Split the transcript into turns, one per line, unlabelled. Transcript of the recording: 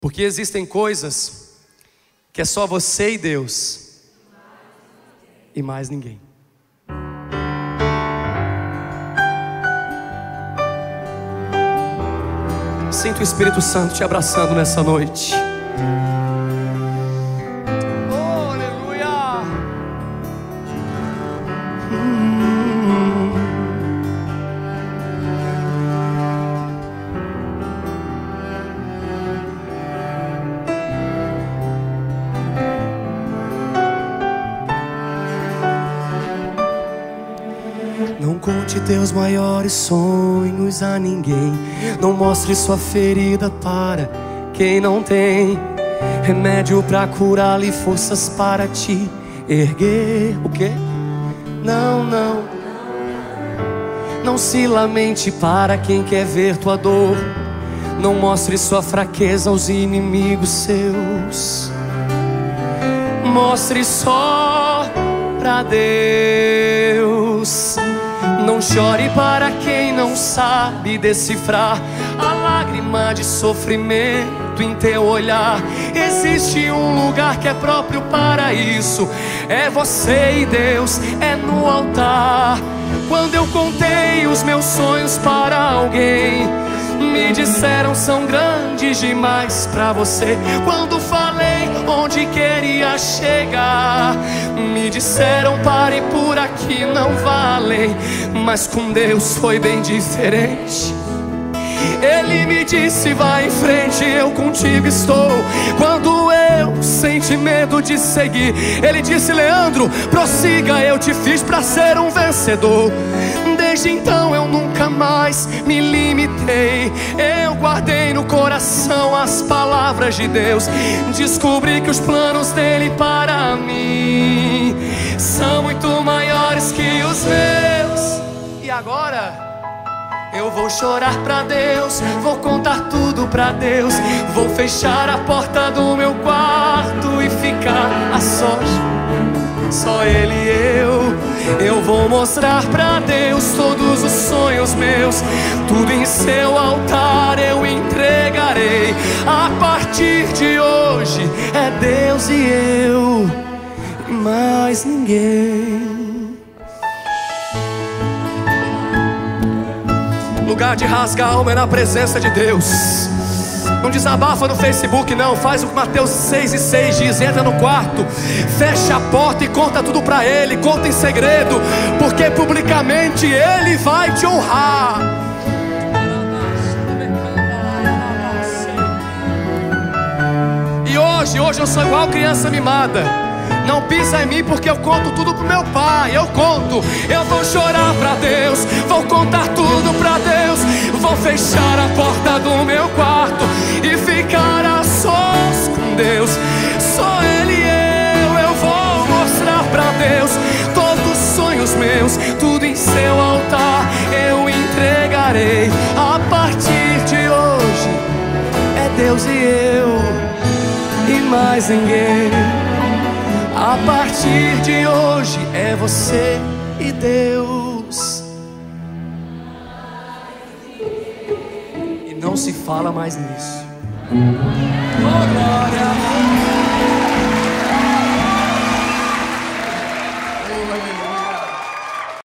Porque existem coisas que é só você e Deus e mais ninguém. Sinto o Espírito Santo te abraçando nessa noite. Oh, aleluia! Não conte teus maiores sonhos a ninguém. Não mostre sua ferida para quem não tem remédio pra curá-la e forças para te erguer. O quê? Não, não. Não se lamente para quem quer ver tua dor. Não mostre sua fraqueza aos inimigos seus. Mostre só pra Deus. Não chore para quem não sabe decifrar a lágrima de sofrimento em teu olhar. Existe um lugar que é próprio para isso. É você e Deus, é no altar. Quando eu contei os meus sonhos para alguém, me disseram são grandes demais pra você. Quando falei onde queria chegar, me disseram pare por aqui, não valem. Mas com Deus foi bem diferente. Ele me disse vai em frente, eu contigo estou. Quando eu senti medo de seguir, Ele disse Leandro, prossiga, eu te fiz pra ser um vencedor. Desde então eu nunca mais me limitei. Eu guardei no coração as palavras de Deus. Descobri que os planos dele para mim são muito maiores que os meus. E agora? Eu vou chorar pra Deus, vou contar tudo pra Deus. Vou fechar a porta do meu quarto e ficar a sós, só Ele e eu. Eu vou mostrar pra Deus todos os sonhos meus. Tudo em seu altar eu entregarei. A partir de hoje é Deus e eu e mais ninguém. Lugar de rasgar a alma é na presença de Deus. Não desabafa no Facebook não. Faz o que Mateus 6:6 diz. Entra no quarto, fecha a porta e conta tudo pra Ele. Conta em segredo, porque publicamente Ele vai te honrar. E hoje eu sou igual criança mimada. Não pisa em mim porque eu conto tudo pro meu pai. Eu conto, eu vou chorar pra Deus, vou contar tudo pra Deus. Vou fechar a porta do meu quarto e ficar a sós com Deus. Só Ele e eu vou mostrar pra Deus todos os sonhos meus. Tudo em seu altar eu entregarei. A partir de hoje é Deus e eu e mais ninguém. A partir de hoje é você e Deus. E não se fala mais nisso. Oh, glória.